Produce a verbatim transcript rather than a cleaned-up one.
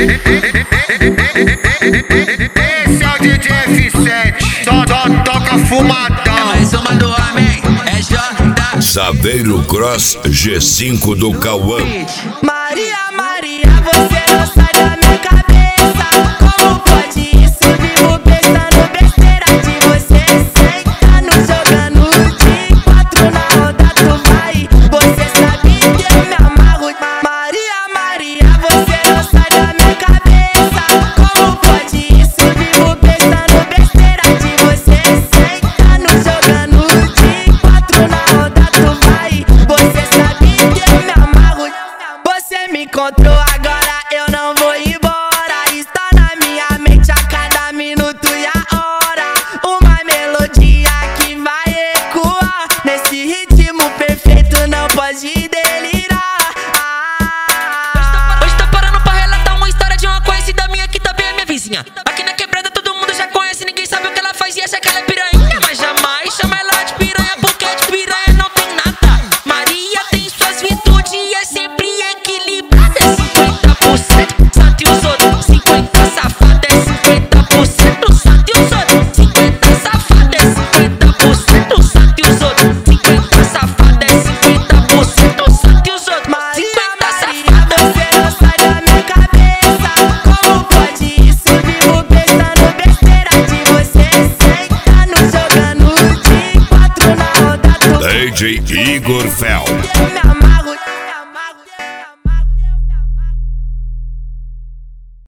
Esse é o D J F sete, só, só toca fumadão. É mais uma do homem, é J. Saveiro Cross G cinco do Cauã. Maria, Maria, você não sai da minha cabeça. Como pode isso? Vivo pensando besteira de você. Sentando, jogando de quatro na roda, tu vai. Você sabe que eu me amarro. Maria, Maria, você não sai da minha cabeça. Como pode isso? Vivo pensando besteira de você. Sentando, jogando de quatro na roda, tu vai. Você sabe que eu me amarro. Você me encontrou agora, eu não vou embora. Está na minha mente a cada minuto e a hora. Uma melodia que vai ecoar. Nesse ritmo perfeito não pode delirar. ah. Hoje tô parando pra relatar uma história de uma conhecida minha que também é minha vizinha. Aqui na quebrada todo mundo já conhece, ninguém sabe o que ela faz e acha que ela é piranha. Mas jamais chama ela de piranha, porque de piranha não tem nada. Maria tem suas virtudes e é sempre equilibrada. É cinquenta por cento santo e os outros cinquenta safada. É cinquenta por cento santo e os outros cinquenta safada. É cinquenta por cento santo e os outros cinquenta safada. É cinquenta por cento santo e os outros Maria, cinquenta Maria, safada. você não sai da minha cabeça. Como pode isso? Vivo pensando besteira de você. Sentando, jogando de quatro na roda, tu D J Igor Fel.